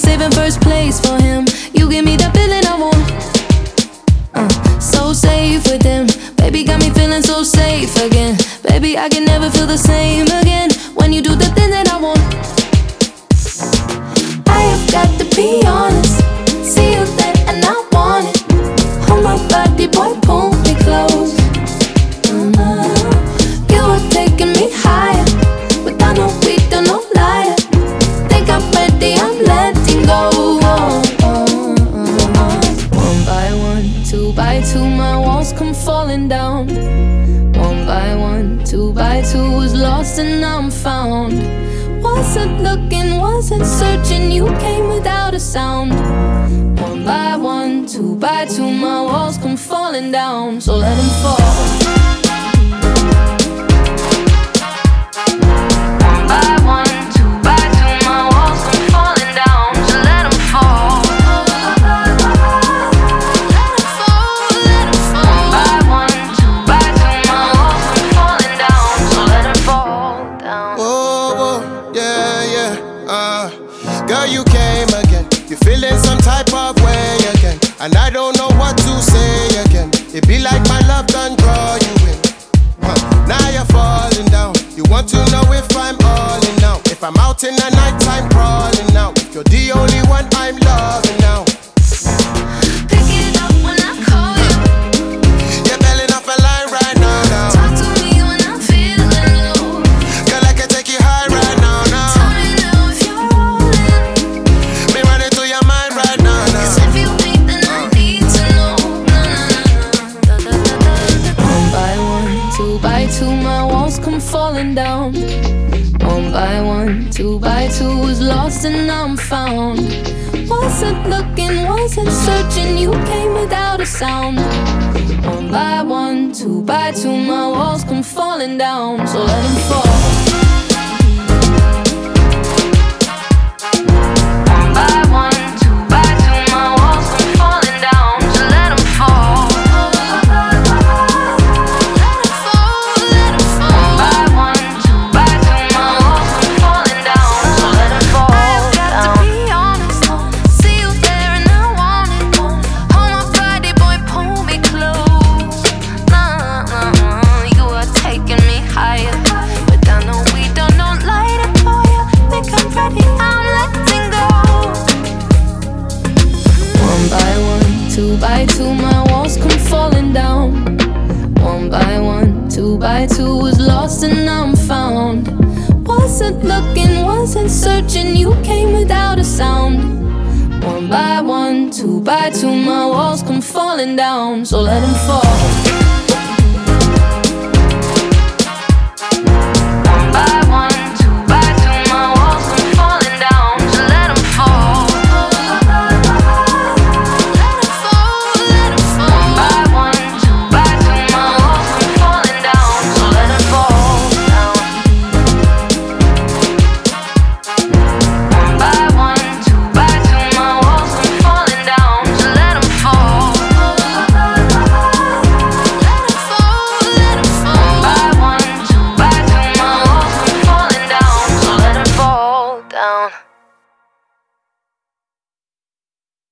saving first place for him. You give me that feeling I want. So safe with him. Baby got me feeling so safe again. Baby, I can never feel the same again when you do the thing that I want. I have got to be honest. See you there and I want it. Hold my body, boy, pull me close. You are taking me higher. Without no weed, no liar. Think I'm ready, I'm letting go. One by one, two by two, my walls come falling down. One by one, two by two, was lost and now I'm found. Wasn't looking, wasn't searching, you came without a sound. One by one, two by two, my walls come falling down. So let them fall. One by one, two by two, my walls come falling down. So let them fall. Let them fall, let them fall. One by one, two by two, my walls come falling down. So let them fall down. Whoa, whoa, yeah, yeah. Girl, you came again. You feeling some type of way again, and I don't know what to say again. It be like my love done draw you in. Now you're falling down. You want to know if I'm all in now. If I'm out in the night time crawling now. If you're the only one I'm loving now. Pick it up when I call you. You're belling off a line right now. Talk to me when I'm feeling low. Girl, I can take you high right now. Tell me now if you're rolling. Me running through your mind right now. Cause if you ain't, then I need to know. One by one, two by two, my walls come falling down. One by one, two by two, was lost and now I'm found. Wasn't looking, wasn't searching, you came without a sound. One by one, two by two, my walls come falling down. So let them fall. One by one, two by two, my walls come falling down. So let them fall. Let them fall, let them fall. One by one, two by two, my walls come falling down. So let them fall. I've got to be honest. See you there and I want it. Hold my body, boy, pull me close. You are taking me higher. Without no weed, don't light it for you. Think I'm ready, I'm letting go. One by one, two by two, my walls come falling down. One by one, two by two, was lost and now I'm found. Wasn't looking, wasn't searching, you came without a sound. One by one, two by two, my walls come falling down. So let them fall.